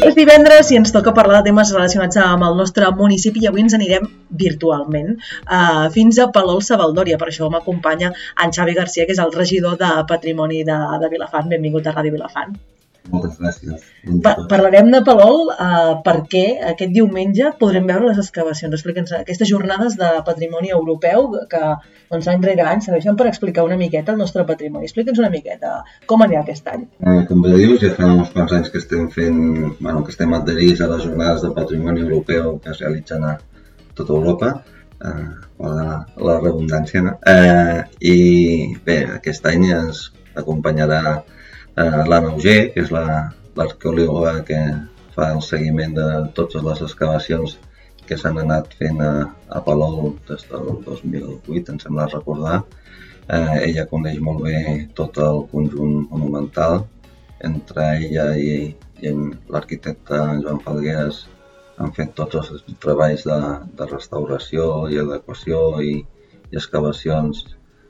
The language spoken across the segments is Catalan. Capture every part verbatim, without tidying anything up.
És divendres i ens toca parlar de temes relacionats amb el nostre municipi i avui ens anirem virtualment uh, fins a Palol-Savaldòria. Per això m'acompanya en Xavi Garcia, que és el regidor de Patrimoni de, de Vilafant. Benvingut a Ràdio Vilafant. Moltes gràcies. Pa parlarem de Palol uh, perquè aquest diumenge podrem veure les excavacions. Explica'ns aquestes jornades de patrimoni europeu que doncs, any rere any serveixen per explicar una miqueta el nostre patrimoni. Explica'ns una miqueta com anirà aquest any. Eh, com bé dius, ja fa uns quants anys que estem fent, bueno, que estem adherits a les jornades de patrimoni europeu que es realitzen a tota Europa, eh, la, la redundància, no? Eh, I bé, aquest any ens acompanyarà Uh, l'Anna Auger, que és l'arqueòloga la, que fa el seguiment de totes les excavacions que s'han anat fent a, a Palol des del dos mil vuit, em sembla recordar. Uh, ella coneix molt bé tot el conjunt monumental. Entre ella i, i l'arquitecte Joan Falgueras han fet tots els treballs de, de restauració i adequació i, i excavacions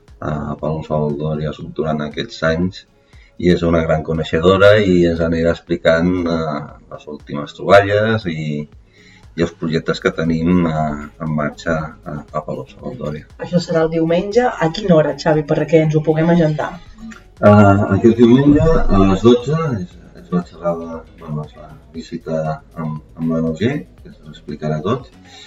a Palol-Savaldòria durant aquests anys. I és una gran coneixedora i ens anirà explicant uh, les últimes troballes i, i els projectes que tenim uh, en marxa a, a Palol-Savaldòria. Això serà el diumenge. A quina hora, Xavi, perquè ens ho puguem agendar? Uh, aquest diumenge a les dotze és, és la xerrada, bueno, és la visita amb, amb l'Anna Auger, que ens explicarà tot.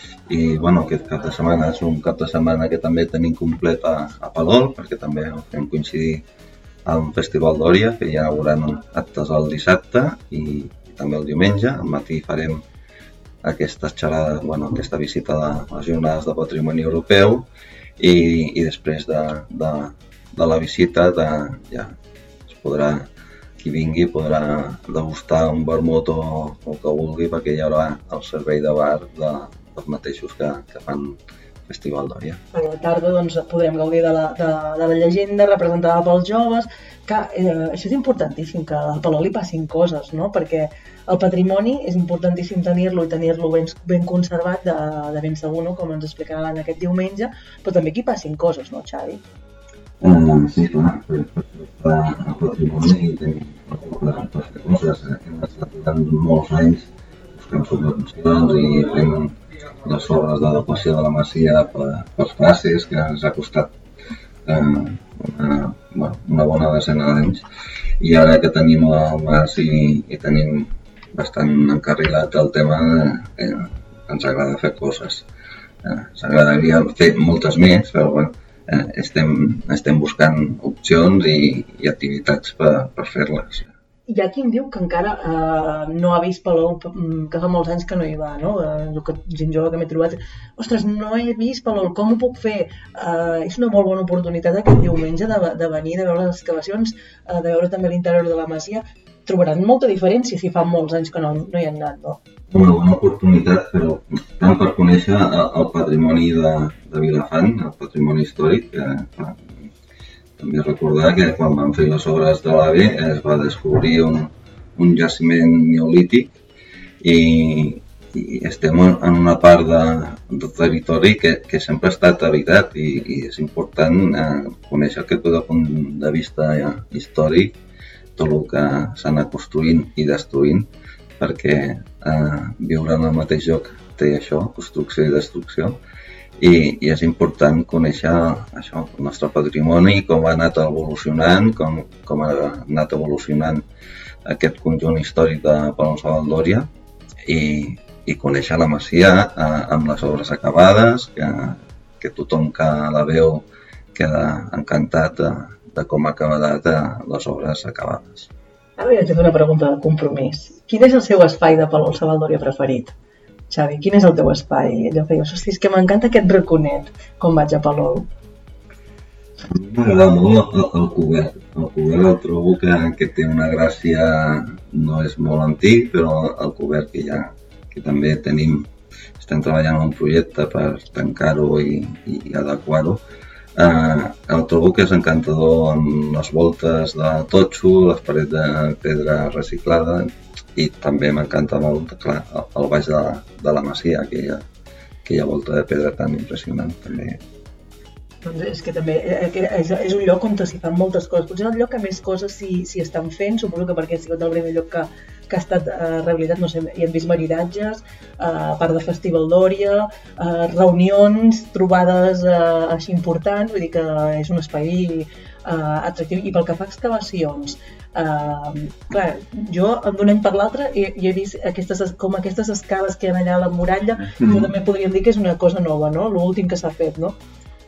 I bueno, aquest cap de setmana és un cap de setmana que també tenim complet a, a Palol, perquè també ho fem coincidir amb Festival d'Òria, que ja hauran actes el dissabte i, i també el diumenge. Al matí farem aquesta xerrada, bueno, aquesta visita a les jornades de patrimoni europeu i, i després de, de, de la visita de, ja es podrà, qui vingui podrà degustar un vermut o el que vulgui, perquè hi haurà el servei de bar de, dels mateixos que, que fan Festival d'Òria. A la tarda doncs, podrem gaudir de la, de, de la llegenda representada pels joves, que eh, això és importantíssim, que al Palol hi passin coses, no? Perquè el patrimoni és importantíssim tenir-lo i tenir-lo ben, ben conservat de, de ben segur, no? Com ens explicarà en aquest diumenge, però també que hi passin coses, no, Xavi? Uh, sí, clar, per, per, per el patrimoni tenim coses. Hem estat durant molts anys buscant subvencions i fent les obres d'adequació de la masia per, per fases, que ens ha costat eh, una, bueno, una bona decena d'anys. I ara que tenim el mas i, i tenim bastant encarrilat el tema, eh, ens agrada fer coses. Eh, ens agradaria fer moltes més, però bueno, eh, estem, estem buscant opcions i, i activitats per, per fer-les. Hi ha qui em diu que encara eh, no ha vist Palol, que fa molts anys que no hi va, no? Eh, que, gent jove que m'he trobat, ostres, no he vist Palol, com ho puc fer? Eh, és una molt bona oportunitat aquest diumenge de, de venir, de veure les excavacions, eh, de veure també l'interior de la masia. Trobaran molta diferència si fa molts anys que no, no hi han anat, no? Una bona oportunitat, però tant per conèixer el, el patrimoni de, de Vilafant, el patrimoni històric, que també recordar que quan van fer les obres de l'A V E es va descobrir un, un jaciment neolític i, i estem en una part de, del territori que, que sempre ha estat habitat i, i és important eh, conèixer aquest punt de vista eh, històric, tot el que s'ha anat construint i destruint, perquè eh, viure en el mateix lloc té això, construcció i destrucció. I, i és important conèixer això, el nostre patrimoni, com ha anat evolucionant, com, com ha anat evolucionant aquest conjunt històric de Palol-Savaldòria i, i conèixer la masia eh, amb les obres acabades, que, que tothom que la veu queda encantat de, de com ha acabat les obres acabades. Ara li haig de fer una pregunta de compromís. Quin és el seu espai de Palol-Savaldòria preferit? Xavi, quin és el teu espai? Allò que dius, hosti, és que m'encanta aquest raconet quan vaig a Palol. M'agrada molt el, el cobert. El cobert el trobo que, que té una gràcia, no és molt antic, però el cobert que ja que també tenim, estem treballant en un projecte per tancar-ho i, i adequar-ho. Eh, el trobo que és encantador amb les voltes de totxo, les parets de pedra reciclada, i també m'encanta molt, clar, el baix de, de la masia, aquella, aquella volta de pedra tan impressionant també. Doncs és que també és, és un lloc on s'hi fan moltes coses. Potser és el lloc que més coses s'hi estan fent, suposo que perquè ha sigut el primer lloc que, que ha estat eh, rehabilitat, no sé, hi hem vist maridatges, eh, a part de Festival d'Òria, eh, reunions, trobades eh, així importants, vull dir que és un espai eh, atractiu. I pel que fa a excavacions, eh, clar, jo d'un any per l'altre he, he vist aquestes, com aquestes escales que hi ha allà a la muralla, mm-hmm. jo també podríem dir que és una cosa nova, no? L'últim que s'ha fet, no?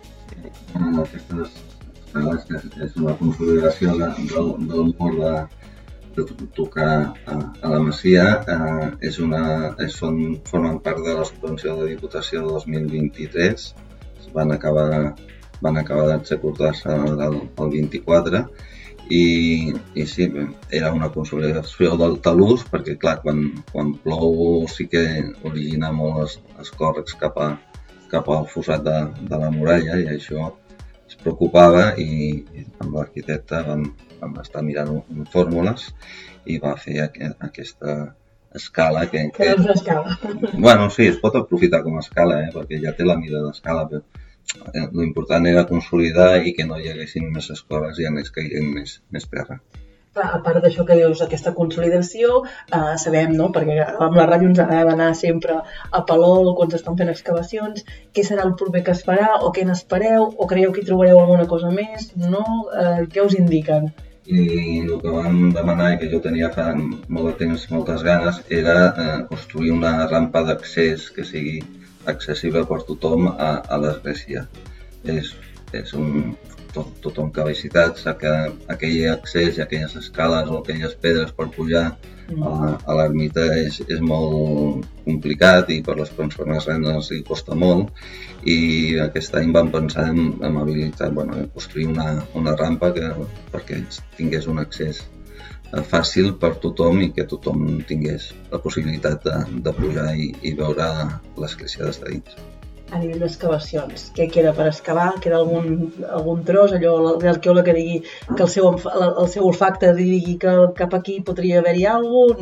Aquestes escales que és una consolidació de, del, del mur de, de tocar a, a la Masia, eh, és una, és, són, formen part de la subvenció de la Diputació de dos mil vint-i-tres, van acabar, van acabar d'executar-se el, el vint-i-quatre, i, i sí, era una consolidació del talús, perquè clar, quan, quan plou sí que origina molt els, els còrrecs cap, a, cap al fossat de, de la muralla, i això es preocupava, i, i amb l'arquitecte vam, vam estar mirant un, fórmules i va fer aqu aquesta escala que... Que és escala. Bueno, sí, es pot aprofitar com a escala, eh, perquè ja té la mida d'escala, però l'important era consolidar i que no hi haguessin més escoles i anés caient més, més terra. A part d'això que dius, aquesta consolidació, eh, sabem, no?, perquè amb la ràdio ens agrada anar sempre a Palol quan s'estan fent excavacions, què serà el proper que es farà, o què n'espereu, o creieu que hi trobareu alguna cosa més, no? Eh, què us indiquen? I el que vam demanar, i que jo tenia fa molt de temps, moltes ganes, era eh, construir una rampa d'accés que sigui accessible per tothom a, a l'església. És, és un... Tot, tothom que ha visitat sap que aquell accés i aquelles escales o aquelles pedres per pujar a, a l'ermita és, és molt complicat, i per les persones grans els hi costa molt, i aquest any vam pensar en, en habilitar, bueno, en construir una, una rampa que, perquè tingués un accés fàcil per tothom i que tothom tingués la possibilitat de, de pujar i, i veure l'església des de dins. A nivell d'excavacions, què queda per excavar? Queda algun, algun tros, allò l'arqueòleg que digui que el seu, el seu olfacte digui que cap aquí podria haver-hi alguna cosa,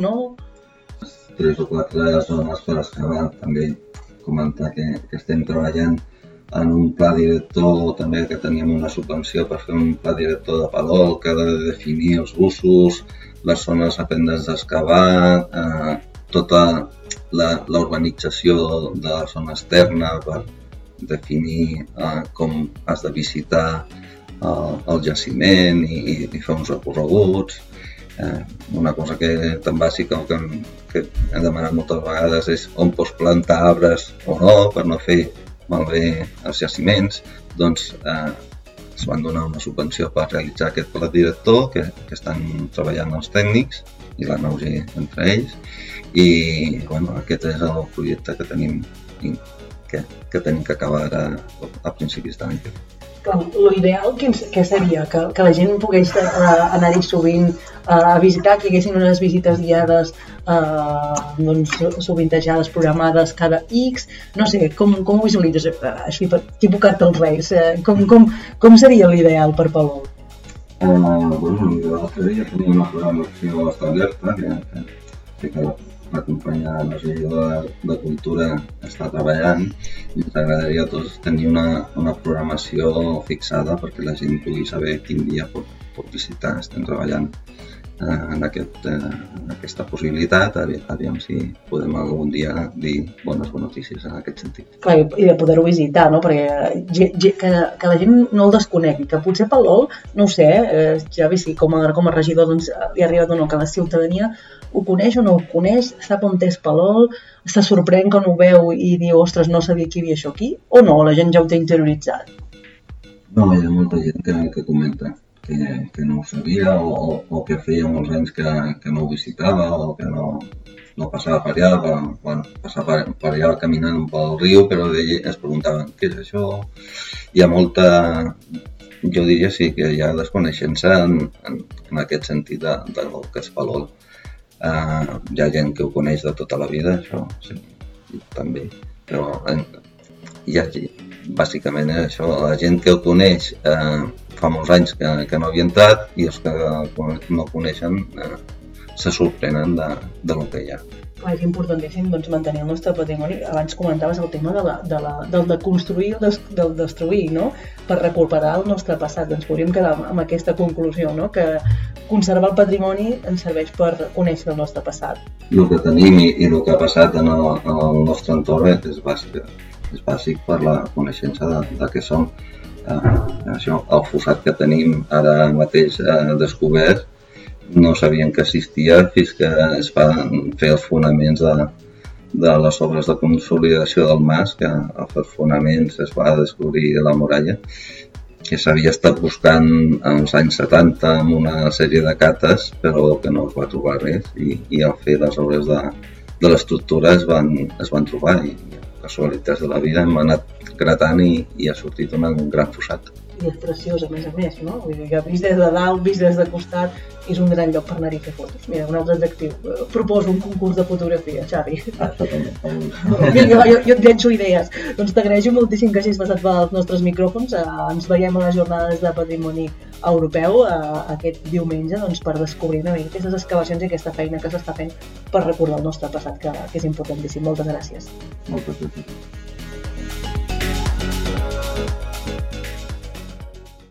no? Tres o quatre zones per excavar. També comentar que, que estem treballant en un pla director, també que teníem una subvenció per fer un pla director de Palol que ha de definir els usos, les zones a pendents d'excavar, eh, tota la, la urbanització de la zona externa per definir eh, com has de visitar eh, el jaciment i, i fer uns recorreguts. Eh, una cosa que tan bàsica que, que he demanat moltes vegades és on pots plantar arbres o no per no fer malbé els jaciments. Doncs eh, es van donar una subvenció per realitzar aquest pla director que, que estan treballant els tècnics i la Naugi entre ells. I bueno, aquest és el projecte que tenim que, que tenim que acabar a, a principis d'any. L'ideal què seria? Que, que la gent pogués uh, anar-hi sovint uh, a visitar, que hi haguessin unes visites guiades uh, doncs, sovintejades, programades cada X, no sé, com, com ho visualitzes? Uh, així, per tipus carta als Reis, uh, com, com, com seria l'ideal per Palol? Uh, bueno, l'ideal seria tenir una programació establerta, que, que, que la companya la regidora de, de Cultura està treballant, i ens agradaria a tots tenir una, una programació fixada perquè la gent pugui saber quin dia pot, pot visitar. Estem treballant eh, en, aquest, eh, en aquesta possibilitat, aviam si podem algun dia dir bones notícies en aquest sentit. Clar, i de poder-ho visitar, no? Perquè que, que la gent no el desconegui, que potser Palol, no ho sé, eh, ja ve si com a, com a regidor doncs, li ha arribat o no, que la ciutadania ho coneix o no ho coneix, sap on és Palol, se sorprèn quan ho veu i diu, ostres, no sabia que hi havia això aquí, o no, la gent ja ho té interioritzat? No, hi ha molta gent que, que comenta que, que no ho sabia o, o que feia molts anys que, que no ho visitava o que no, no passava per allà, per, bueno, passava per, per allà caminant pel riu, però es preguntaven què és això. Hi ha molta, jo diria sí, que hi ha desconeixença en, en, en aquest sentit de, de lo que és Palol. Uh, hi ha gent que ho coneix de tota la vida, això sí, també, però eh, hi ha, bàsicament és això, la gent que ho coneix eh, fa molts anys que, que no havia entrat i els que no coneixen eh, se sorprenen de, de lo que hi ha. És importantíssim doncs, mantenir el nostre patrimoni. Abans comentaves el tema de la, de la, del de construir i del, del destruir, no? Per recuperar el nostre passat. Doncs podríem quedar amb aquesta conclusió, no? Que conservar el patrimoni ens serveix per conèixer el nostre passat. El que tenim i, i el que ha passat en el, en el nostre entorn és bàsic, és bàsic per la coneixença de, de què som. Eh, això, el fossat que tenim ara mateix eh, descobert no sabien que existia fins que es van fer els fonaments de, de les obres de consolidació del mas, que als fonaments es va descobrir la muralla, que s'havia estat buscant als anys setanta amb una sèrie de cates, però que no es va trobar res, i, i al fer les obres de, de l'estructura es van, es van trobar, i casualitats de la vida hem anat gratant i, i ha sortit un, un gran fossat. I és preciós, a més a més, no? Vull dir que vist des de dalt, vist des de costat, és un gran lloc per anar-hi a fer fotos. Mira, un altre adjectiu. Proposo un concurs de fotografia, Xavi. Ah, això també. Vinga, jo, jo et llenço idees. Doncs t'agraeixo moltíssim que hagis passat pels nostres micròfons. Ens veiem a les jornades de patrimoni europeu aquest diumenge, doncs, per descobrir una mica aquestes excavacions i aquesta feina que s'està fent per recordar el nostre passat, que, que és importantíssim. Moltes gràcies. Moltes gràcies.